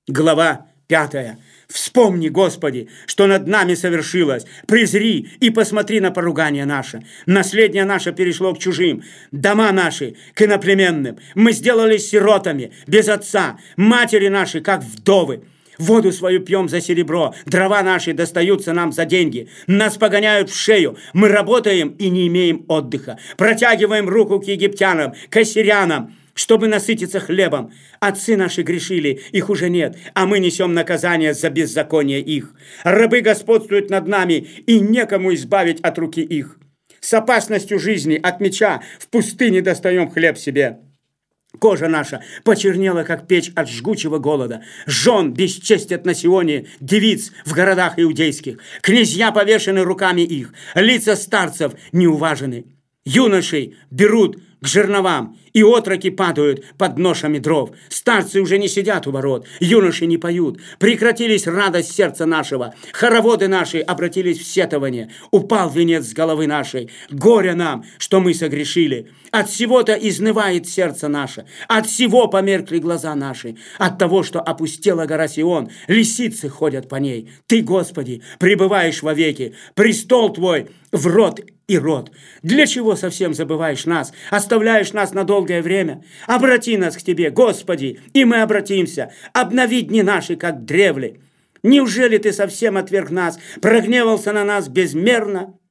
Глава 5. Вспомни, Господи, что над нами совершилось. Презри и посмотри на поругание наше. Наследие наше перешло к чужим, дома наши к иноплеменным. Мы сделались сиротами, без отца, матери наши, как вдовы. Воду свою пьем за серебро, дрова наши достаются нам за деньги. Нас погоняют в шею, мы работаем и не имеем отдыха. Протягиваем руку к египтянам, к ассирянам, чтобы насытиться хлебом. Отцы наши грешили, их уже нет, а мы несем наказание за беззаконие их. Рабы господствуют над нами, и некому избавить от руки их. С опасностью жизни от меча в пустыне достаем хлеб себе. Кожа наша почернела, как печь от жгучего голода. Жен бесчестят на Сионе, девиц в городах иудейских. Князья повешены руками их, лица старцев неуважены. Юношей берут к жерновам, и отроки падают под ношами дров. Старцы уже не сидят у ворот, юноши не поют. Прекратились радость сердца нашего, хороводы наши обратились в сетование. Упал венец с головы нашей. Горе нам, что мы согрешили. От всего-то изнывает сердце наше, от всего померкли глаза наши. От того, что опустела гора Сион, лисицы ходят по ней. Ты, Господи, пребываешь вовеки, престол Твой в род и род. Для чего совсем забываешь нас, оставляешь нас на долгое время? Обрати нас к Тебе, Господи, и мы обратимся. Обнови дни наши, как древли. Неужели Ты совсем отверг нас, прогневался на нас безмерно?